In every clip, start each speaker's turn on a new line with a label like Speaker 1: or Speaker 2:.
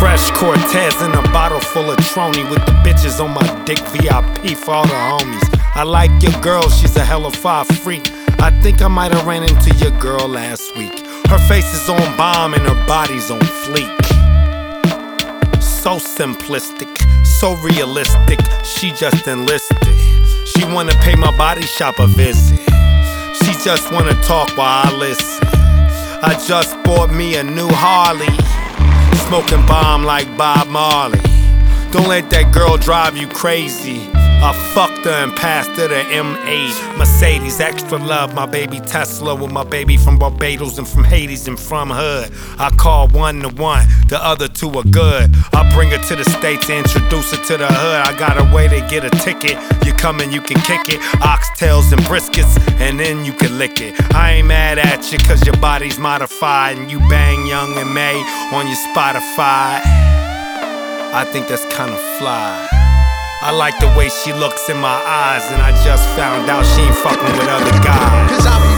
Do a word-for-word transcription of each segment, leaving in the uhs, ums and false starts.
Speaker 1: Fresh Cortez in a bottle full of Trony with the bitches on my dick, V I P for all the homies. I like your girl, she's a hella fire freak. I think I might have ran into your girl last week. Her face is on bomb and her body's on fleek. So simplistic, so realistic, she just enlisted. She wanna pay my body shop a visit. She just wanna talk while I listen. I just bought me a new Harley, smoking bomb like Bob Marley. Don't let that girl drive you crazy. I fucked her and passed her the M eight Mercedes, extra love, my baby Tesla with my baby from Barbados and from Hades and from Hood. I call one to one, the other two are good. I bring her to the States and introduce her to the hood. I got a way to get a ticket. You come and you can kick it. Oxtails and briskets, and then you can lick it. I ain't mad at you cause your body's modified and you bang Young and May on your Spotify. I think that's kinda fly. I like the way she looks in my eyes, and I just found out she ain't fucking with other guys.
Speaker 2: Cause I be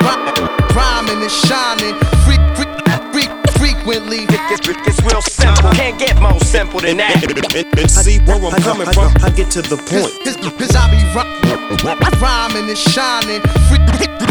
Speaker 2: rhyming and shining freak, freak, freak, frequently.
Speaker 3: It's, it's real simple, can't get more simple than that.
Speaker 4: And see where I'm coming from, I get to the point.
Speaker 2: Cause, cause I be rhyming and shining freak,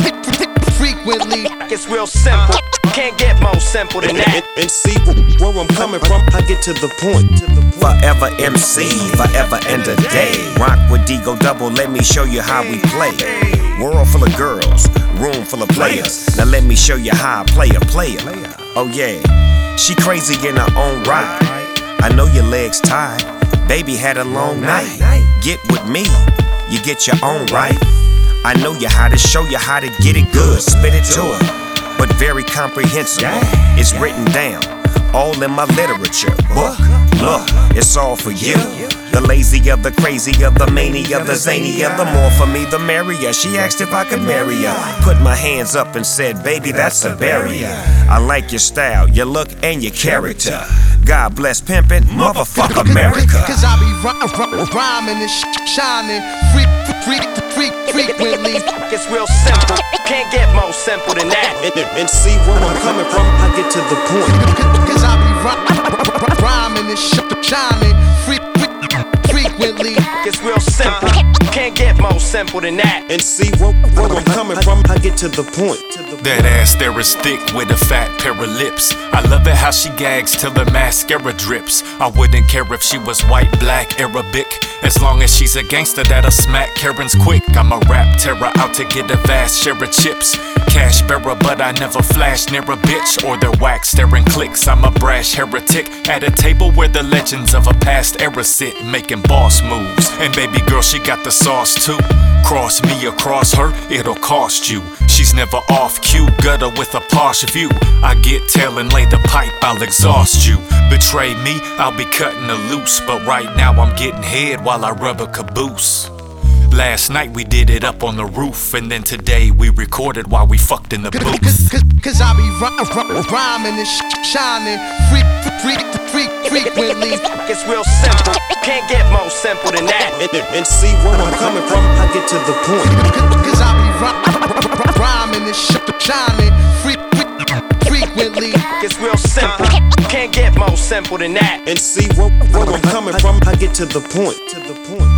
Speaker 2: frequently.
Speaker 3: It's real simple, can't get more simple than that.
Speaker 4: And, and see where I'm coming from, I get to the point.
Speaker 5: Forever M C, forever and a day. Rock with Digo Double, let me show you how we play. World full of girls, room full of players. Now let me show you how I play a player. Oh yeah, she crazy in her own right. I know your legs tired, baby had a long night. Get with me, you get your own right. I know you how to show you how to get it good. Spit it to her, but very comprehensible. It's written down, all in my literature book. Look, it's all for you. The lazier, the crazier, the mania, the zanier. The more for me, the merrier. She asked if I could marry her. Put my hands up and said, baby, that's a barrier. I like your style, your look, and your character. God bless pimpin', motherfuck America.
Speaker 2: Cause I be rhyming and shining freak, freak, freak, frequently.
Speaker 3: It's real simple, can't get more simple than that.
Speaker 4: And, and see where I'm coming from, I get to the point.
Speaker 2: Cause I be rhyming and shining freak, frequently.
Speaker 3: It's real simple, can't get more simple than that.
Speaker 4: And see where, where I'm coming from, I get to the point.
Speaker 6: That ass there is thick with a fat pair of lips. I love it how she gags till her mascara drips. I wouldn't care if she was white, black, Arabic, as long as she's a gangster that'll smack Karens quick. I'm a rap terror out to get a vast share of chips. Cash bearer, but I never flash near a bitch or their wax staring clicks. I'm a brash heretic at a table where the legends of a past era sit, making boss moves. And baby girl, she got the sauce too. Cross me across her, it'll cost you. She's never off cue, gutter with a posh view. I get tail and lay the pipe, I'll exhaust you. Betray me, I'll be cutting her loose. But right now I'm getting head while I rub a caboose. Last night we did it up on the roof, and then today we recorded while we fucked in the booth.
Speaker 2: Cause, cause, cause I be rhyming and shining freak, freak, freak, frequently.
Speaker 3: It's real simple, can't get more simple than that.
Speaker 4: And, and see where I'm coming from, I get to the point.
Speaker 2: Cause I be rhyming and shining freak, frequently.
Speaker 3: It's real simple, can't get more simple than that.
Speaker 4: And see where, where I'm coming from, I get to the point. To the point.